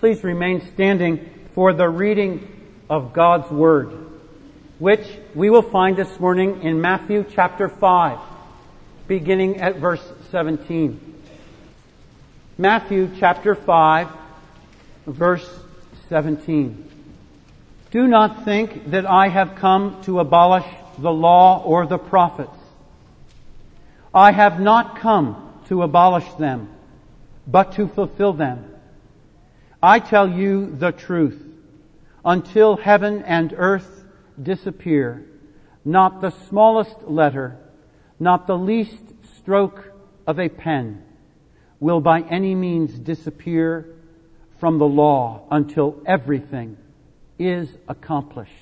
Please remain standing for the reading of God's Word, which we will find this morning in Matthew chapter 5, beginning at verse 17. Matthew chapter 5, verse 17. Do not think that I have come to abolish the law or the prophets. I have not come to abolish them, but to fulfill them. I tell you the truth. Until heaven and earth disappear, not the smallest letter, not the least stroke of a pen will by any means disappear from the law until everything is accomplished.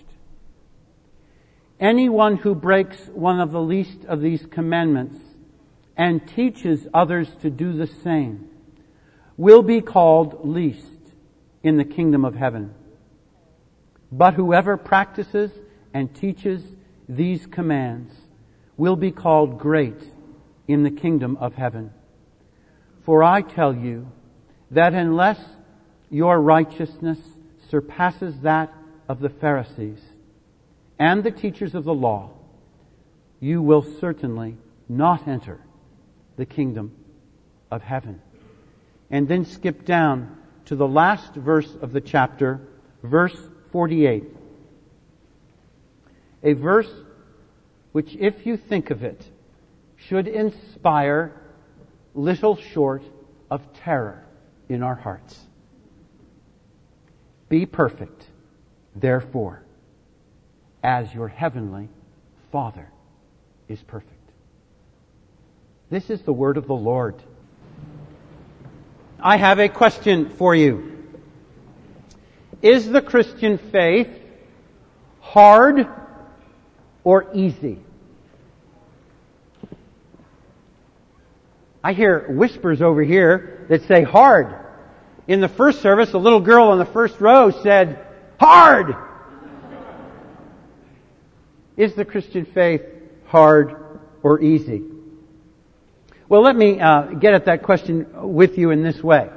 Anyone who breaks one of the least of these commandments and teaches others to do the same will be called least in the kingdom of heaven. But whoever practices and teaches these commands will be called great in the kingdom of heaven. For I tell you that unless your righteousness surpasses that of the Pharisees and the teachers of the law, you will certainly not enter the kingdom of heaven. And then skip down to the last verse of the chapter, verse 48. A verse which, if you think of it, should inspire little short of terror in our hearts. Be perfect, therefore, as your heavenly Father is perfect. This is the word of the Lord. I have a question for you. Is the Christian faith hard or easy? I hear whispers over here that say hard. In the first service, a little girl in the first row said, hard! Is the Christian faith hard or easy? Well, let me get at that question with you in this way.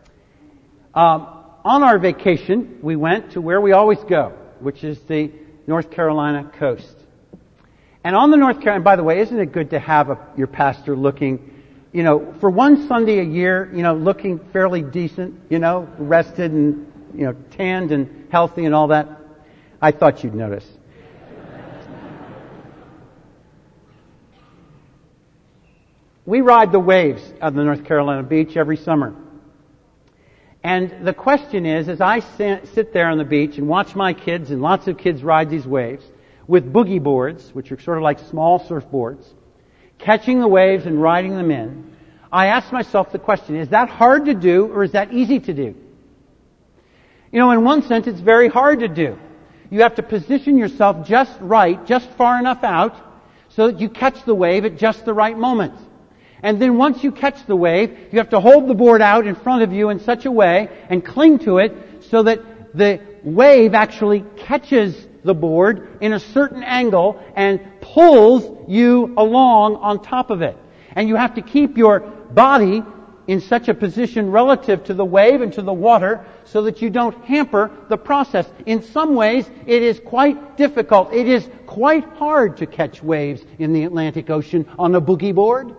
On our vacation, we went to where we always go, which is the North Carolina coast. And on the North Carolina, by the way, isn't it good to have your pastor looking, for one Sunday a year, looking fairly decent, rested and, tanned and healthy and all that? I thought you'd notice. We ride the waves of the North Carolina beach every summer. And the question is, as I sit there on the beach and watch my kids and lots of kids ride these waves with boogie boards, which are sort of like small surfboards, catching the waves and riding them in, I ask myself the question, is that hard to do or is that easy to do? In one sense, it's very hard to do. You have to position yourself just right, just far enough out, so that you catch the wave at just the right moment. And then once you catch the wave, you have to hold the board out in front of you in such a way and cling to it so that the wave actually catches the board in a certain angle and pulls you along on top of it. And you have to keep your body in such a position relative to the wave and to the water so that you don't hamper the process. In some ways, it is quite difficult. It is quite hard to catch waves in the Atlantic Ocean on a boogie board.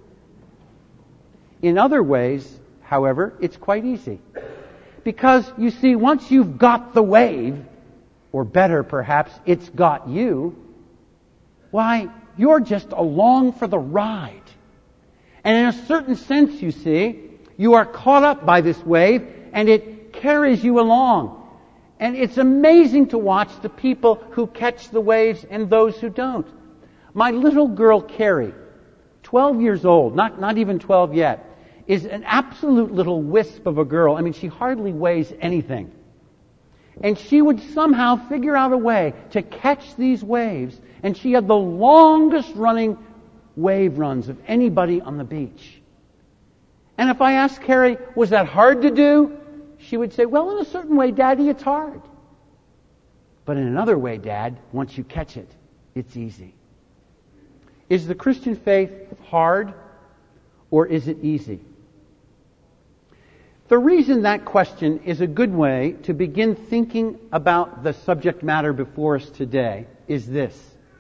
In other ways, however, it's quite easy. Because, you see, once you've got the wave, or better perhaps, it's got you, why, you're just along for the ride. And in a certain sense, you see, you are caught up by this wave, and it carries you along. And it's amazing to watch the people who catch the waves and those who don't. My little girl, Carrie, 12 years old, not even 12 yet, is an absolute little wisp of a girl. I mean, she hardly weighs anything. And she would somehow figure out a way to catch these waves. And she had the longest running wave runs of anybody on the beach. And if I asked Carrie, was that hard to do? She would say, well, in a certain way, Daddy, it's hard. But in another way, Dad, once you catch it, it's easy. Is the Christian faith hard or is it easy? The reason that question is a good way to begin thinking about the subject matter before us today is this.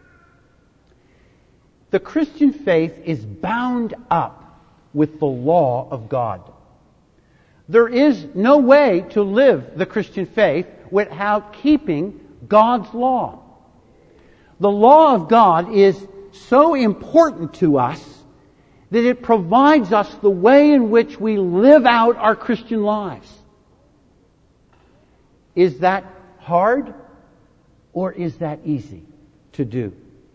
The Christian faith is bound up with the law of God. There is no way to live the Christian faith without keeping God's law. The law of God is so important to us that it provides us the way in which we live out our Christian lives. Is that hard or is that easy to do?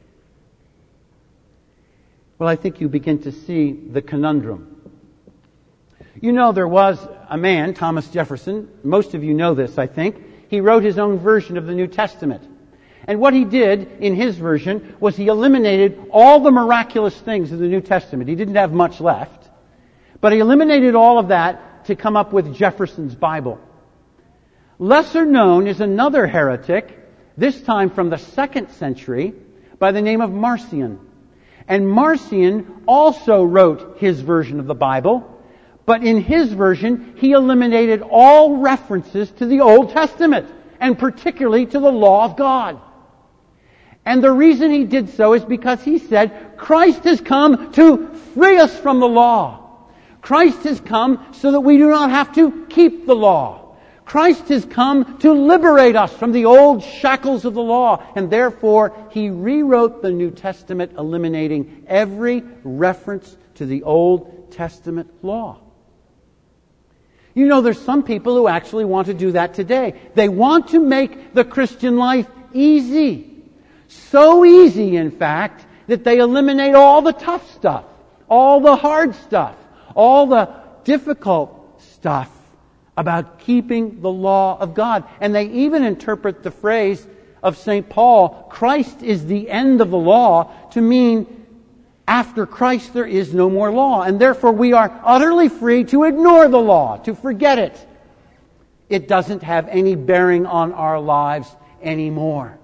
Well, I think you begin to see the conundrum. You know, there was a man, Thomas Jefferson. Most of you know this, I think. He wrote his own version of the New Testament. And what he did in his version was he eliminated all the miraculous things of the New Testament. He didn't have much left. But he eliminated all of that to come up with Jefferson's Bible. Lesser known is another heretic, this time from the 2nd century, by the name of Marcion. And Marcion also wrote his version of the Bible, but in his version, he eliminated all references to the Old Testament, and particularly to the law of God. And the reason he did so is because he said, Christ has come to free us from the law. Christ has come so that we do not have to keep the law. Christ has come to liberate us from the old shackles of the law. And therefore, he rewrote the New Testament, eliminating every reference to the Old Testament law. You know, there's some people who actually want to do that today. They want to make the Christian life easy. So easy, in fact, that they eliminate all the tough stuff, all the hard stuff, all the difficult stuff about keeping the law of God. And they even interpret the phrase of St. Paul, Christ is the end of the law, to mean after Christ there is no more law. And therefore we are utterly free to ignore the law, to forget it. It doesn't have any bearing on our lives anymore.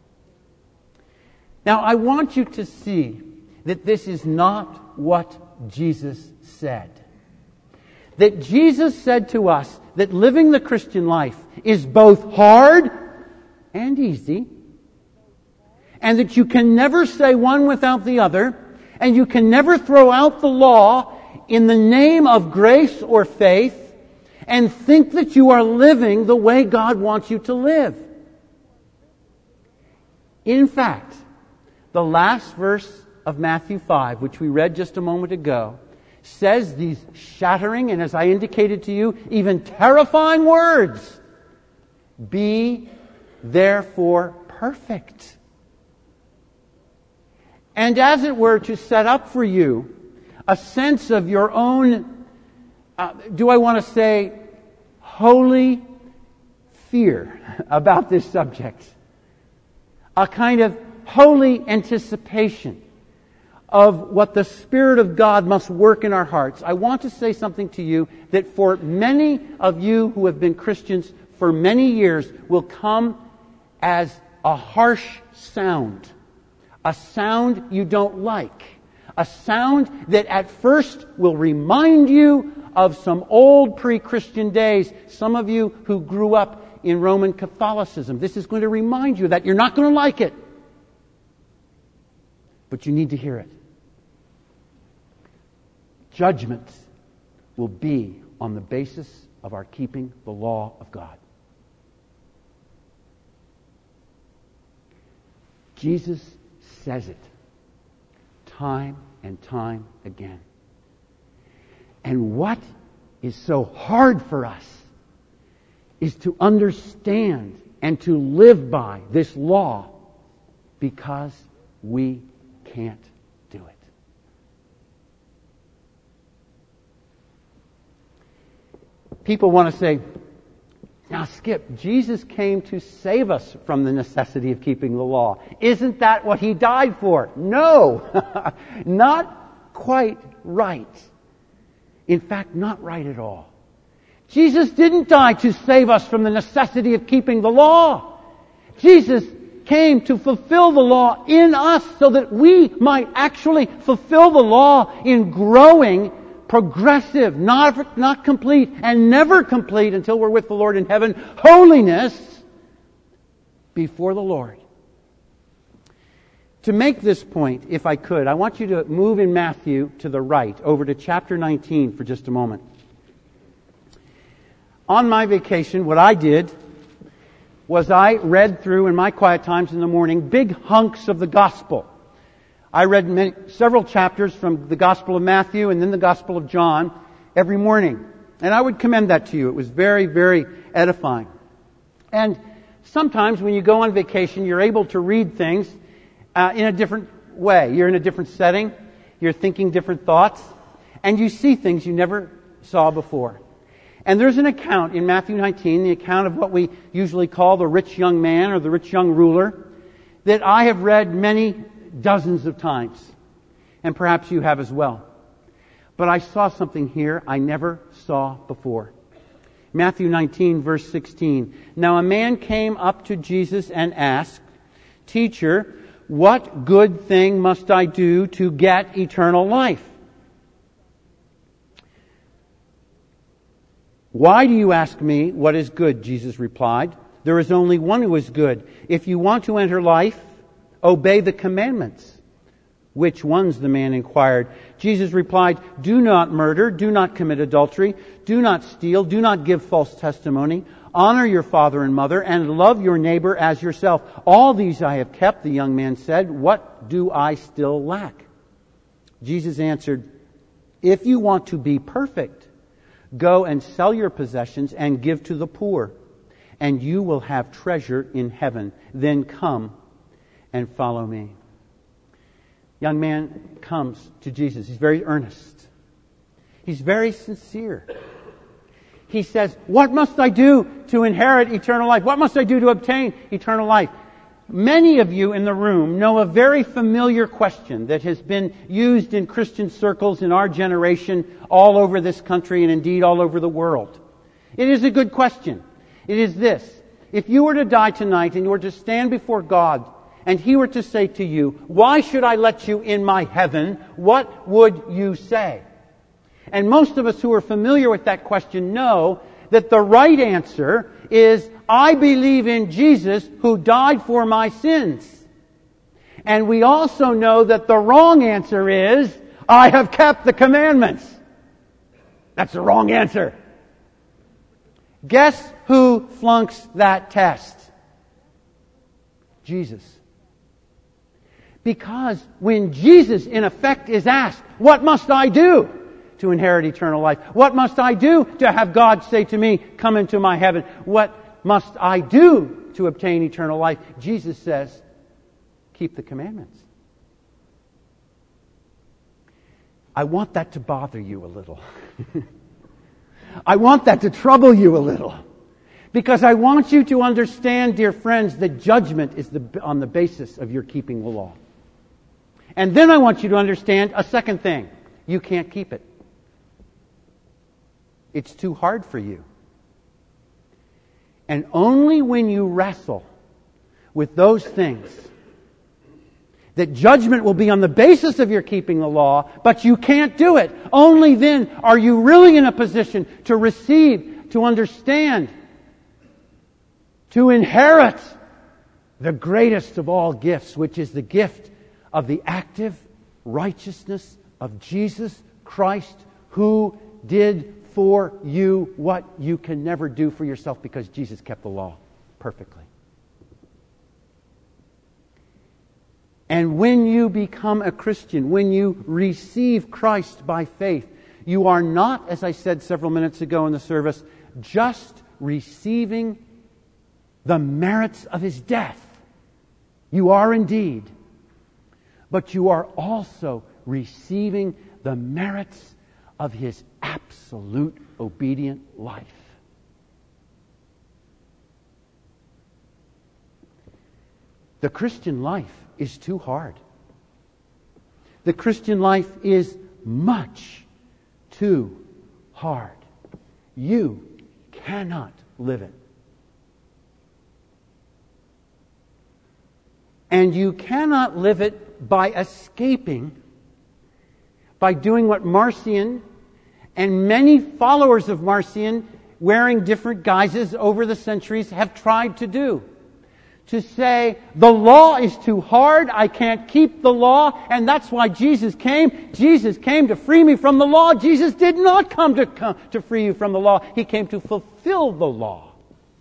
Now, I want you to see that this is not what Jesus said. That Jesus said to us that living the Christian life is both hard and easy, and that you can never say one without the other, and you can never throw out the law in the name of grace or faith and think that you are living the way God wants you to live. In fact, the last verse of Matthew 5, which we read just a moment ago, says these shattering and, as I indicated to you, even terrifying words. Be therefore perfect. And as it were, to set up for you a sense of your own, do I want to say, holy fear about this subject. A kind of holy anticipation of what the Spirit of God must work in our hearts. I want to say something to you that for many of you who have been Christians for many years will come as a harsh sound. A sound you don't like. A sound that at first will remind you of some old pre-Christian days. Some of you who grew up in Roman Catholicism. This is going to remind you that you're not going to like it. But you need to hear it. Judgment will be on the basis of our keeping the law of God. Jesus says it time and time again. And what is so hard for us is to understand and to live by this law because we can't do it. People want to say, now Skip, Jesus came to save us from the necessity of keeping the law. Isn't that what He died for? No, not quite right. In fact, not right at all. Jesus didn't die to save us from the necessity of keeping the law. Jesus came to fulfill the law in us so that we might actually fulfill the law in growing progressive, not complete, and never complete until we're with the Lord in heaven, holiness before the Lord. To make this point, if I could, I want you to move in Matthew to the right, over to chapter 19 for just a moment. On my vacation, what I did was I read through, in my quiet times in the morning, big hunks of the Gospel. I read several chapters from the Gospel of Matthew and then the Gospel of John every morning. And I would commend that to you. It was very, very edifying. And sometimes when you go on vacation, you're able to read things in a different way. You're in a different setting. You're thinking different thoughts. And you see things you never saw before. And there's an account in Matthew 19, the account of what we usually call the rich young man or the rich young ruler, that I have read many dozens of times. And perhaps you have as well. But I saw something here I never saw before. Matthew 19, verse 16. Now a man came up to Jesus and asked, "Teacher, what good thing must I do to get eternal life?" "Why do you ask me what is good?" Jesus replied. "There is only one who is good. If you want to enter life, obey the commandments." "Which ones?" the man inquired. Jesus replied, "Do not murder, do not commit adultery, do not steal, do not give false testimony, honor your father and mother, and love your neighbor as yourself. All these I have kept," the young man said. "What do I still lack?" Jesus answered, "If you want to be perfect, go and sell your possessions and give to the poor, and you will have treasure in heaven. Then come and follow me." Young man comes to Jesus. He's very earnest. He's very sincere. He says, "What must I do to inherit eternal life? What must I do to obtain eternal life?" Many of you in the room know a very familiar question that has been used in Christian circles in our generation all over this country and indeed all over the world. It is a good question. It is this: if you were to die tonight and you were to stand before God and He were to say to you, "Why should I let you in my heaven?" what would you say? And most of us who are familiar with that question know that the right answer is, "I believe in Jesus who died for my sins." And we also know that the wrong answer is, "I have kept the commandments." That's the wrong answer. Guess who flunks that test? Jesus. Because when Jesus, in effect, is asked, "What must I do to inherit eternal life? What must I do to have God say to me, 'Come into my heaven'? What must I do to obtain eternal life?" Jesus says, "Keep the commandments." I want that to bother you a little. I want that to trouble you a little. Because I want you to understand, dear friends, that judgment is on the basis of your keeping the law. And then I want you to understand a second thing. You can't keep it. It's too hard for you. And only when you wrestle with those things, that judgment will be on the basis of your keeping the law, but you can't do it. Only then are you really in a position to receive, to understand, to inherit the greatest of all gifts, which is the gift of the active righteousness of Jesus Christ, who did for you what you can never do for yourself, because Jesus kept the law perfectly. And when you become a Christian, when you receive Christ by faith, you are not, as I said several minutes ago in the service, just receiving the merits of His death. You are indeed. But you are also receiving the merits of His absolute obedient life. The Christian life is too hard. The Christian life is much too hard. You cannot live it. And you cannot live it by escaping, by doing what Marcion And many followers of Marcion, wearing different guises over the centuries, have tried to do. To say, the law is too hard, I can't keep the law, and that's why Jesus came. Jesus came to free me from the law. Jesus did not come to free you from the law. He came to fulfill the law.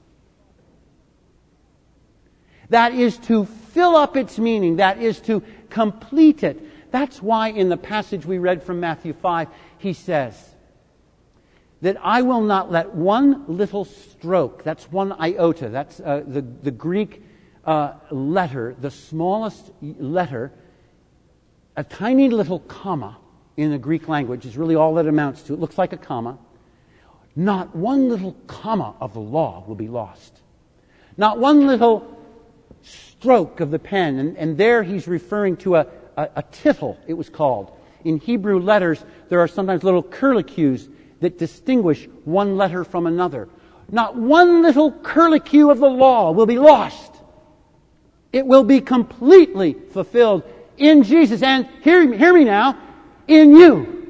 That is to fill up its meaning. That is to complete it. That's why in the passage we read from Matthew 5, he says that I will not let one little stroke, that's one iota, that's the Greek letter, the smallest letter, a tiny little comma in the Greek language is really all that amounts to. It looks like a comma. Not one little comma of the law will be lost. Not one little stroke of the pen. And there he's referring to a tittle, it was called. In Hebrew letters, there are sometimes little curlicues that distinguish one letter from another. Not one little curlicue of the law will be lost. It will be completely fulfilled in Jesus. And hear me now, in you.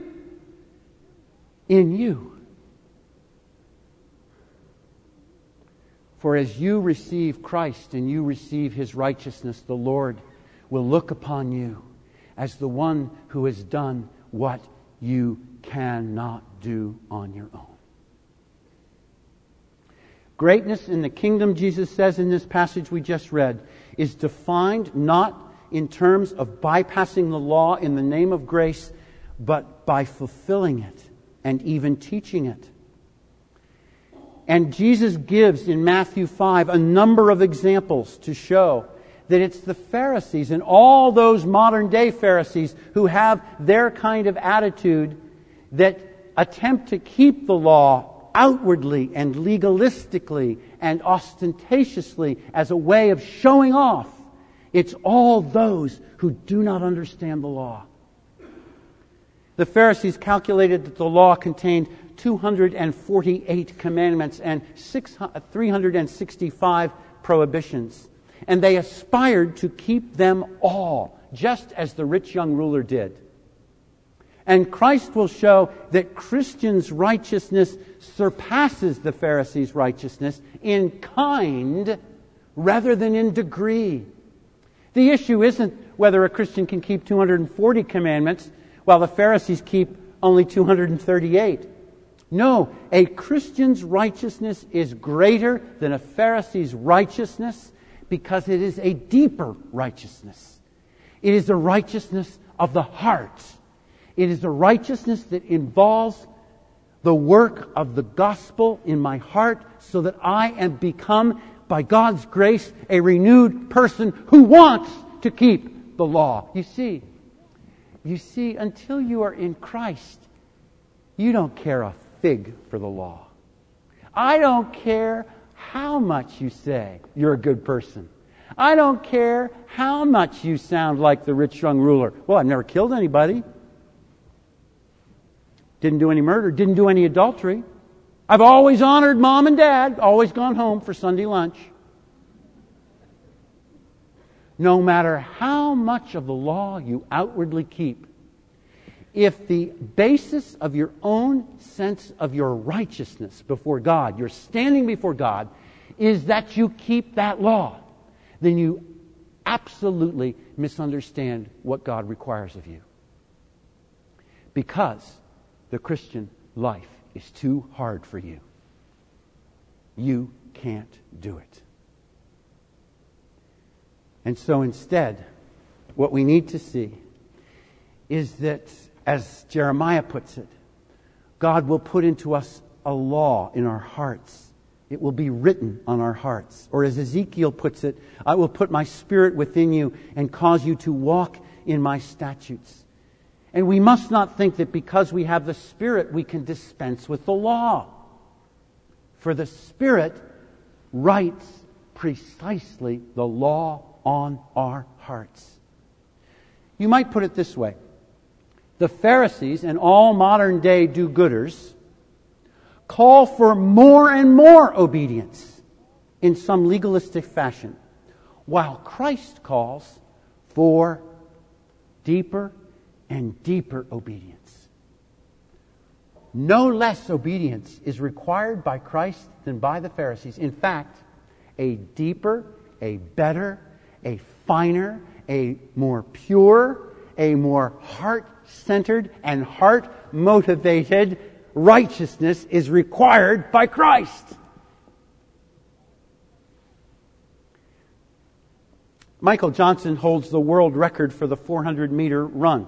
In you. For as you receive Christ and you receive His righteousness, the Lord will look upon you as the one who has done what you cannot do on your own. Greatness in the kingdom, Jesus says in this passage we just read, is defined not in terms of bypassing the law in the name of grace, but by fulfilling it and even teaching it. And Jesus gives in Matthew 5 a number of examples to show that it's the Pharisees and all those modern day Pharisees who have their kind of attitude that attempt to keep the law outwardly and legalistically and ostentatiously as a way of showing off. It's all those who do not understand the law. The Pharisees calculated that the law contained 248 commandments and 365 prohibitions. And they aspired to keep them all, just as the rich young ruler did. And Christ will show that Christians' righteousness surpasses the Pharisees' righteousness in kind rather than in degree. The issue isn't whether a Christian can keep 240 commandments while the Pharisees keep only 238. No, a Christian's righteousness is greater than a Pharisee's righteousness because it is a deeper righteousness. It is a righteousness of the heart. It is a righteousness that involves the work of the gospel in my heart so that I am become, by God's grace, a renewed person who wants to keep the law. You see, until you are in Christ, you don't care a fig for the law. I don't care how much you say you're a good person. I don't care how much you sound like the rich young ruler. Well, I've never killed anybody. Didn't do any murder. Didn't do any adultery. I've always honored mom and dad. Always gone home for Sunday lunch. No matter how much of the law you outwardly keep, if the basis of your own sense of your righteousness before God, your standing before God, is that you keep that law, then you absolutely misunderstand what God requires of you. Because the Christian life is too hard for you. You can't do it. And so instead, what we need to see is that, as Jeremiah puts it, God will put into us a law in our hearts. It will be written on our hearts. Or as Ezekiel puts it, I will put my spirit within you and cause you to walk in my statutes. And we must not think that because we have the Spirit, we can dispense with the law. For the Spirit writes precisely the law on our hearts. You might put it this way. The Pharisees and all modern day do-gooders call for more and more obedience in some legalistic fashion, while Christ calls for deeper and deeper obedience. no less obedience is required by Christ than by the Pharisees. In fact, a deeper, a better, a finer, a more pure, a more heart-centered and heart-motivated righteousness is required by Christ. Michael Johnson holds the world record for the 400-meter run,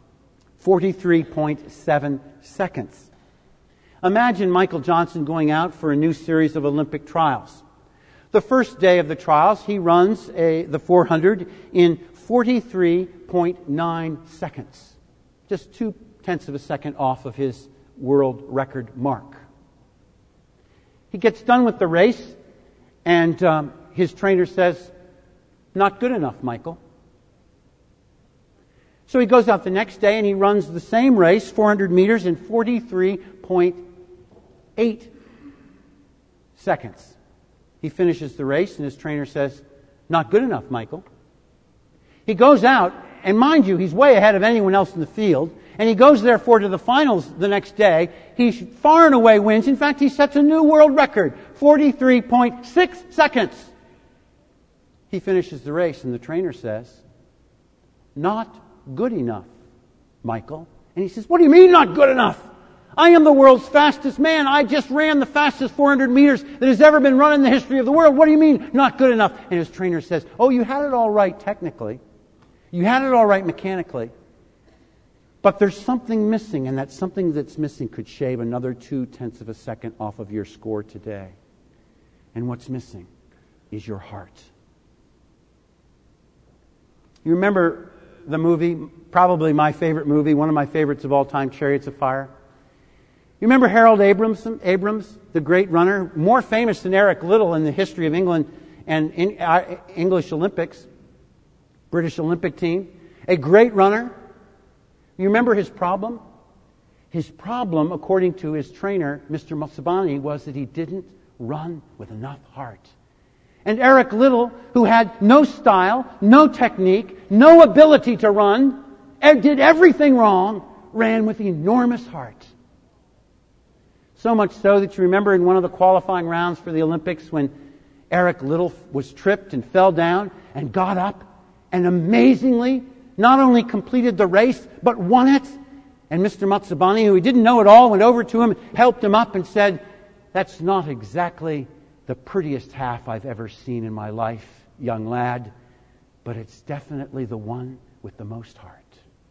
43.7 seconds. Imagine Michael Johnson going out for a new series of Olympic trials. The first day of the trials, he runs the 400 in 43.9 seconds. Just 0.2 of a second off of his world record mark. He gets done with the race, and his trainer says, "Not good enough, Michael." So he goes out the next day and he runs the same race, 400 meters, in 43.8 seconds. He finishes the race and his trainer says, "Not good enough, Michael." He goes out, and mind you, he's way ahead of anyone else in the field, and he goes therefore to the finals the next day. He far and away wins. In fact, he sets a new world record, 43.6 seconds. He finishes the race and the trainer says, "Not good enough, Michael." And he says, "What do you mean not good enough? I am the world's fastest man. I just ran the fastest 400 meters that has ever been run in the history of the world. What do you mean not good enough?" And his trainer says, "Oh, you had it all right technically. You had it all right mechanically. But there's something missing, and that something that's missing could shave another 0.2 of a second off of your score today. And what's missing is your heart." You remember the movie, probably my favorite movie, one of my favorites of all time, Chariots of Fire? You remember Harold Abrams, the great runner, more famous than Eric Liddell in the history of England and English Olympics, British Olympic team, a great runner. You remember his problem? His problem, according to his trainer, Mr. Matsubani, was that he didn't run with enough heart. And Eric Liddell, who had no style, no technique, no ability to run, and did everything wrong, ran with enormous heart. So much so that you remember in one of the qualifying rounds for the Olympics when Eric Liddell was tripped and fell down and got up and amazingly not only completed the race, but won it. And Mr. Matsubani, who he didn't know at all, went over to him, helped him up and said, "That's not exactly the prettiest half I've ever seen in my life, young lad, but it's definitely the one with the most heart."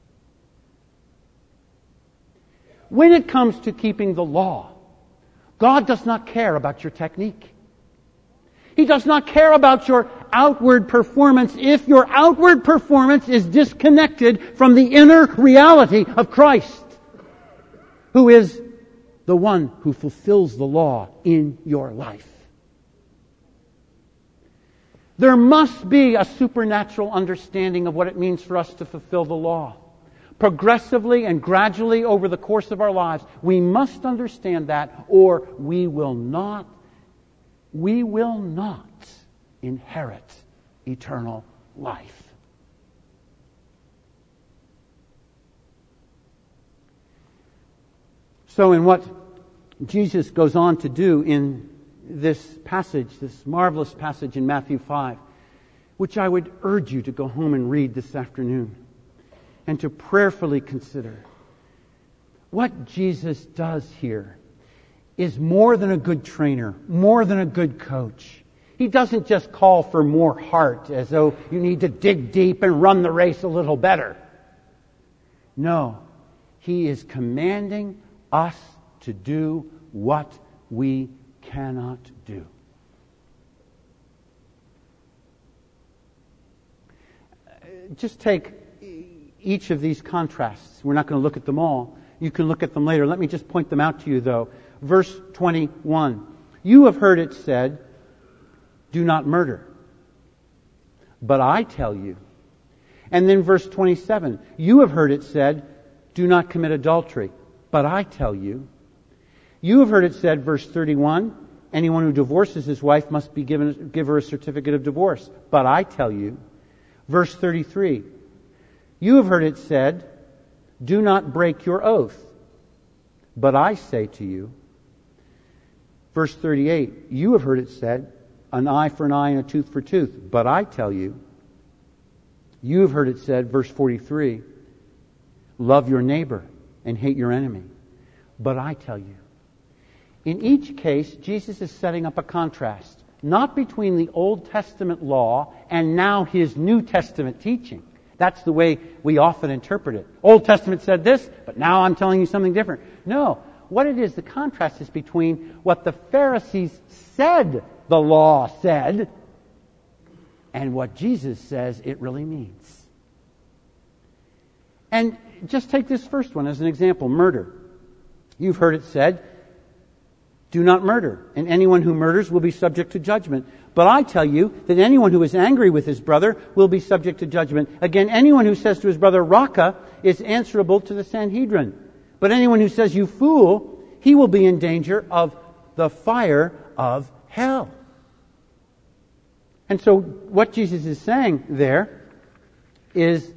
When it comes to keeping the law, God does not care about your technique. He does not care about your outward performance if your outward performance is disconnected from the inner reality of Christ, who is the one who fulfills the law in your life. There must be a supernatural understanding of what it means for us to fulfill the law. Progressively and gradually over the course of our lives, we must understand that, or we will not inherit eternal life. So in what Jesus goes on to do in this passage, this marvelous passage in Matthew 5, which I would urge you to go home and read this afternoon and to prayerfully consider. What Jesus does here is more than a good trainer, more than a good coach. He doesn't just call for more heart as though you need to dig deep and run the race a little better. No, He is commanding us to do what we cannot do. Just take each of these contrasts. We're not going to look at them all. You can look at them later. Let me just point them out to you, though. Verse 21. "You have heard it said, 'Do not murder.' But I tell you." And then verse 27. "You have heard it said, 'Do not commit adultery.' But I tell you." You have heard it said, verse 31, "Anyone who divorces his wife must give her a certificate of divorce." But I tell you. Verse 33, "You have heard it said, 'Do not break your oath.' But I say to you, verse 38, you have heard it said, an eye for an eye and a tooth for a tooth. But I tell you, you have heard it said, verse 43, love your neighbor and hate your enemy. But I tell you. In each case, Jesus is setting up a contrast, not between the Old Testament law and now His New Testament teaching. That's the way we often interpret it. Old Testament said this, but now I'm telling you something different. No, what it is, the contrast is between what the Pharisees said the law said and what Jesus says it really means. And just take this first one as an example, murder. You've heard it said, do not murder, and anyone who murders will be subject to judgment. But I tell you that anyone who is angry with his brother will be subject to judgment. Again, anyone who says to his brother, Raka, is answerable to the Sanhedrin. But anyone who says, you fool, he will be in danger of the fire of hell. And so what Jesus is saying there is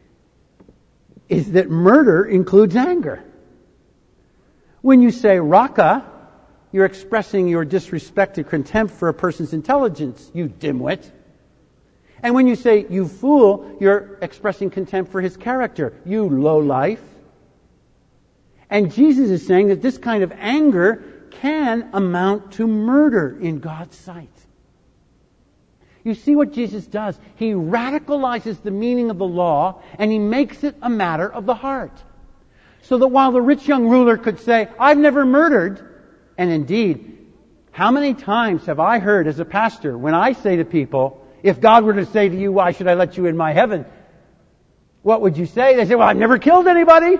that murder includes anger. When you say Raka, you're expressing your disrespect and contempt for a person's intelligence, you dimwit. And when you say, you fool, you're expressing contempt for his character, you lowlife. And Jesus is saying that this kind of anger can amount to murder in God's sight. You see what Jesus does? He radicalizes the meaning of the law and He makes it a matter of the heart. So that while the rich young ruler could say, I've never murdered, and indeed, how many times have I heard as a pastor when I say to people, if God were to say to you, why should I let you in my heaven? What would you say? They say, well, I've never killed anybody.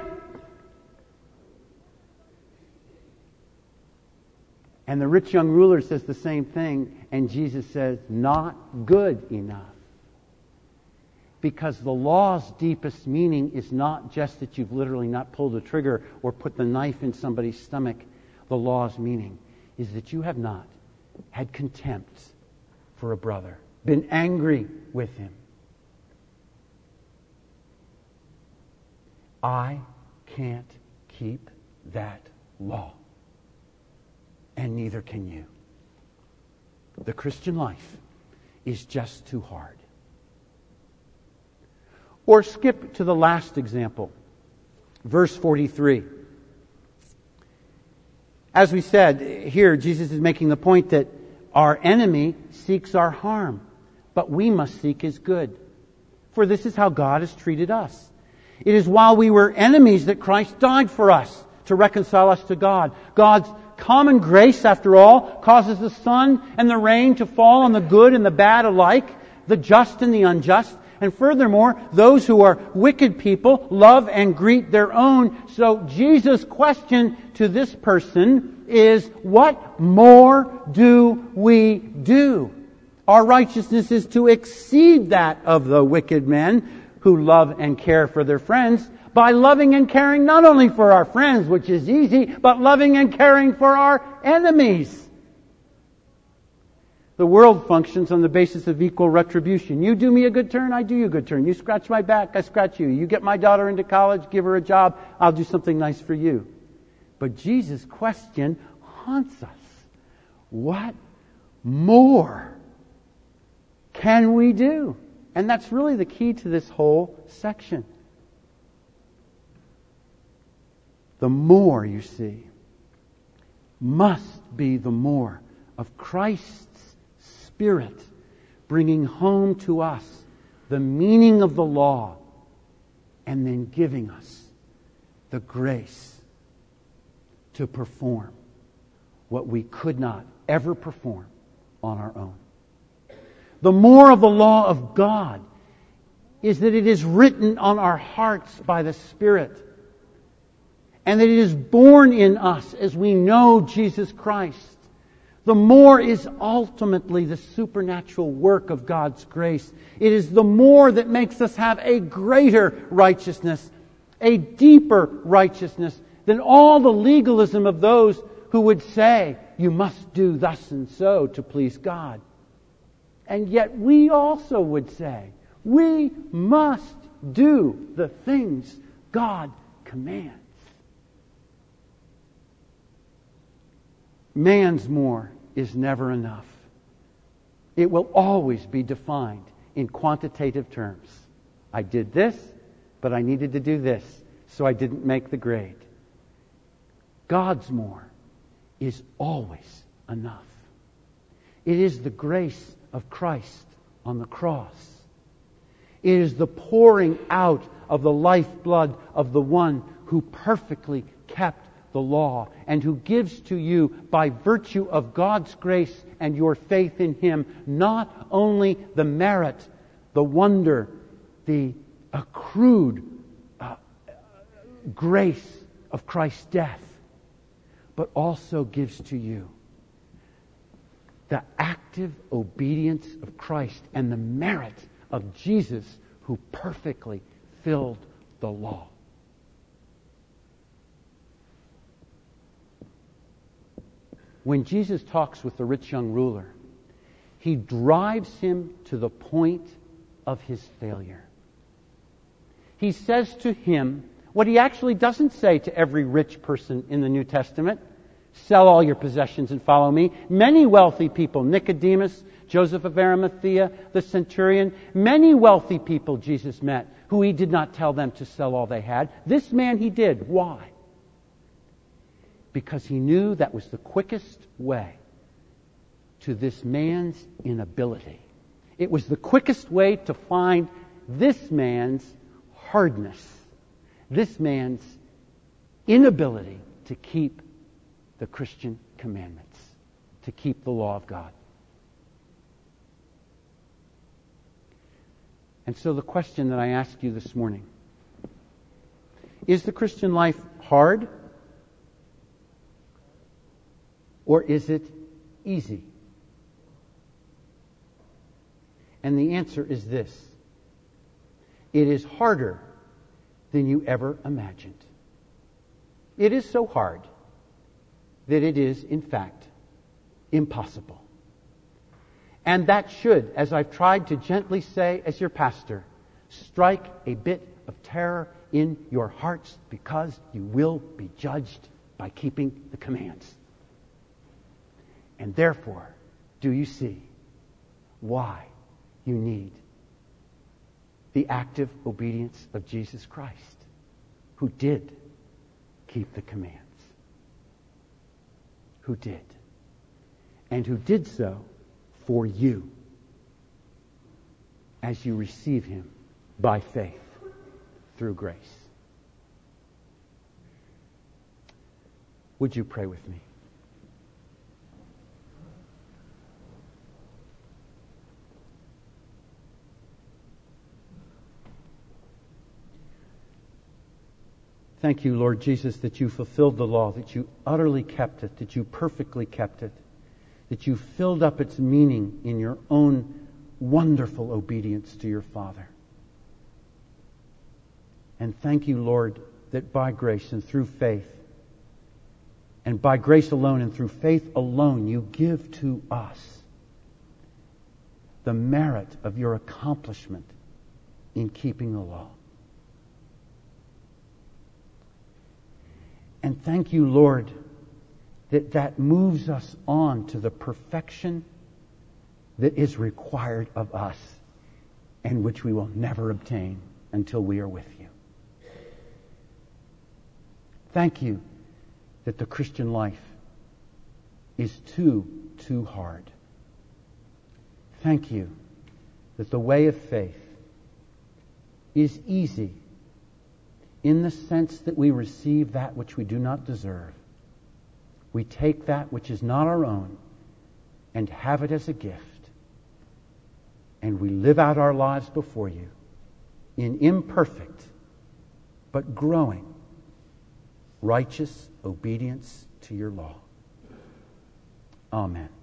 And the rich young ruler says the same thing, and Jesus says, not good enough. Because the law's deepest meaning is not just that you've literally not pulled the trigger or put the knife in somebody's stomach. The law's meaning is that you have not had contempt for a brother, been angry with him. I can't keep that law. And neither can you. The Christian life is just too hard. Or skip to the last example. Verse 43. As we said, here Jesus is making the point that our enemy seeks our harm, but we must seek His good. For this is how God has treated us. It is while we were enemies that Christ died for us to reconcile us to God. God's common grace, after all, causes the sun and the rain to fall on the good and the bad alike, the just and the unjust. And furthermore, those who are wicked people love and greet their own. So Jesus' question to this person is, what more do we do? Our righteousness is to exceed that of the wicked men who love and care for their friends by loving and caring not only for our friends, which is easy, but loving and caring for our enemies. The world functions on the basis of equal retribution. You do me a good turn, I do you a good turn. You scratch my back, I scratch you. You get my daughter into college, give her a job, I'll do something nice for you. But Jesus' question haunts us. What more can we do? And that's really the key to this whole section. The more, you see, must be the more of Christ's Spirit bringing home to us the meaning of the law and then giving us the grace to perform what we could not ever perform on our own. The more of the law of God is that it is written on our hearts by the Spirit, and that it is born in us as we know Jesus Christ. The more is ultimately the supernatural work of God's grace. It is the more that makes us have a greater righteousness, a deeper righteousness than all the legalism of those who would say, you must do thus and so to please God. And yet we also would say, we must do the things God commands. Man's more is never enough. It will always be defined in quantitative terms. I did this, but I needed to do this, so I didn't make the grade. God's more is always enough. It is the grace of Christ on the cross. It is the pouring out of the lifeblood of the one who perfectly kept the law and who gives to you, by virtue of God's grace and your faith in Him, not only the merit, the wonder, the accrued grace of Christ's death, but also gives to you the active obedience of Christ and the merit of Jesus, who perfectly filled the law. When Jesus talks with the rich young ruler, He drives him to the point of his failure. He says to him what He actually doesn't say to every rich person in the New Testament: sell all your possessions and follow me. Many wealthy people, Nicodemus, Joseph of Arimathea, the centurion, many wealthy people Jesus met who He did not tell them to sell all they had. This man He did. Why? Because He knew that was the quickest way to this man's inability. It was the quickest way to find this man's hardness, this man's inability to keep the Christian commandments, to keep the law of God. And so the question that I ask you this morning: is the Christian life hard? Or is it easy? And the answer is this: it is harder than you ever imagined. It is so hard that it is, in fact, impossible. And that should, as I've tried to gently say as your pastor, strike a bit of terror in your hearts, because you will be judged by keeping the commands. And therefore, do you see why you need the active obedience of Jesus Christ, who did keep the commands? Who did. And who did so for you as you receive Him by faith through grace. Would you pray with me? Thank you, Lord Jesus, that you fulfilled the law, that you utterly kept it, that you perfectly kept it, that you filled up its meaning in your own wonderful obedience to your Father. And thank you, Lord, that by grace and through faith, and by grace alone and through faith alone, you give to us the merit of your accomplishment in keeping the law. And thank you, Lord, that moves us on to the perfection that is required of us and which we will never obtain until we are with you. Thank you that the Christian life is too hard. Thank you that the way of faith is easy, in the sense that we receive that which we do not deserve. We take that which is not our own and have it as a gift. And we live out our lives before you in imperfect but growing righteous obedience to your law. Amen.